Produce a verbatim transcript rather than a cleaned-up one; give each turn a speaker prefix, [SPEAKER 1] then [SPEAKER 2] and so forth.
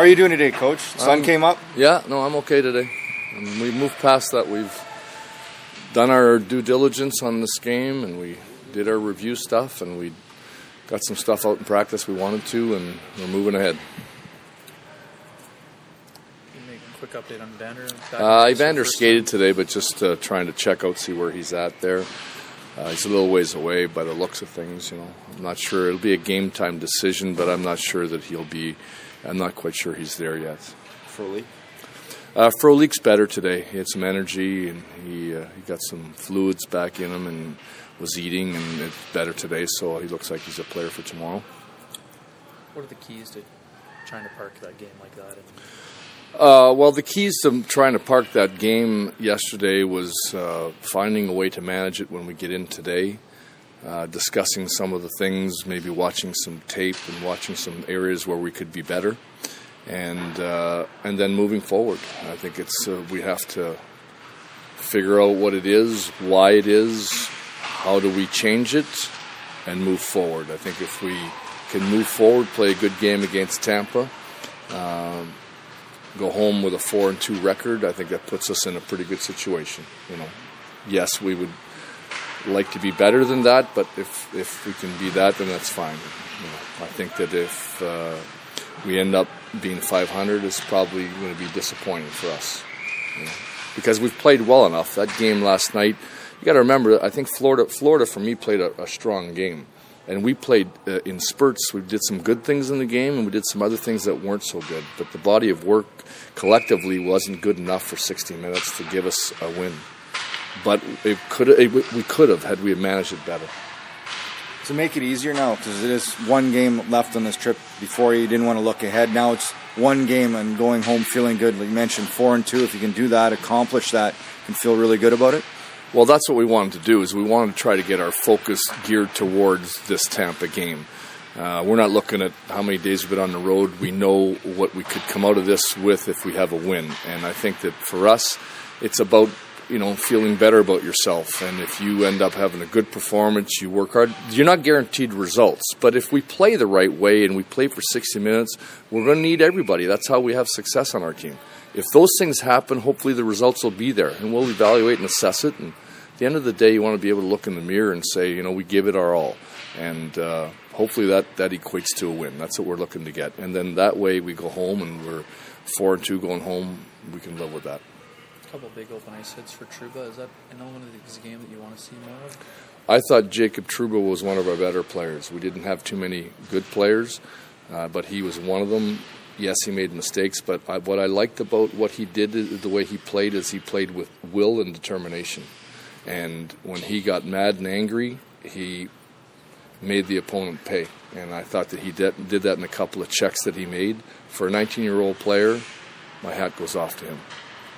[SPEAKER 1] How are you doing today, Coach? Sun
[SPEAKER 2] Um,
[SPEAKER 1] came up?
[SPEAKER 2] Yeah, no, I'm okay today. Um, we moved past that. We've done our due diligence on this game, and we did our review stuff, and we got some stuff out in practice we wanted to, and we're moving ahead.
[SPEAKER 3] Can you make a quick update on Evander?
[SPEAKER 2] Uh, Evander skated today, but just uh, trying to check out, see where he's at there. Uh, he's a little ways away by the looks of things. You know, I'm not sure. It'll be a game time decision, but I'm not sure that he'll be. I'm not quite sure he's there yet.
[SPEAKER 1] Frolik?
[SPEAKER 2] Uh, Frolik's better today. He had some energy, and he uh, he got some fluids back in him, and was eating, and it's better today. So he looks like he's a player for tomorrow.
[SPEAKER 3] What are the keys to trying to park that game like that? And
[SPEAKER 2] Uh, well, the keys to trying to park that game yesterday was uh, finding a way to manage it when we get in today, uh, discussing some of the things, maybe watching some tape and watching some areas where we could be better, and uh, and then moving forward. I think it's uh, we have to figure out what it is, why it is, how do we change it, and move forward. I think if we can move forward, play a good game against Tampa, um, go home with a four and two record, I think that puts us in a pretty good situation. You know, yes, we would like to be better than that, but if if we can be that, then that's fine. You know, I think that if uh, we end up being five hundred, it's probably going to be disappointing for us, you know, because we've played well enough. That game last night, you got to remember, I think Florida, Florida for me played a, a strong game. And we played uh, in spurts. We did some good things in the game, and we did some other things that weren't so good. But the body of work collectively wasn't good enough for sixty minutes to give us a win. But it could it, we could have had we managed it better.
[SPEAKER 1] To make it easier now, because it is one game left on this trip. Before you didn't want to look ahead. Now it's one game and going home feeling good. Like you mentioned, four and two. If you can do that, accomplish that, and feel really good about it.
[SPEAKER 2] Well, that's what we wanted to do, is we wanted to try to get our focus geared towards this Tampa game. Uh, we're not looking at how many days we've been on the road. We know what we could come out of this with if we have a win. And I think that for us, it's about, you know, feeling better about yourself. And if you end up having a good performance, you work hard, you're not guaranteed results. But if we play the right way and we play for sixty minutes, we're going to need everybody. That's how we have success on our team. If those things happen, hopefully the results will be there, and we'll evaluate and assess it. And at the end of the day, you want to be able to look in the mirror and say, you know, we give it our all. And uh, hopefully that, that equates to a win. That's what we're looking to get. And then that way we go home and we're four and two going home. We can live with that.
[SPEAKER 3] a couple big open ice hits for Trouba. Is that an element of this game that you want to see more of?
[SPEAKER 2] I thought Jacob Trouba was one of our better players. We didn't have too many good players, uh, but he was one of them. Yes, he made mistakes, but I, what I liked about what he did, the way he played, is he played with will and determination. And when he got mad and angry, he made the opponent pay. And I thought that he did, did that in a couple of checks that he made. For a nineteen-year-old player, my hat goes off to him.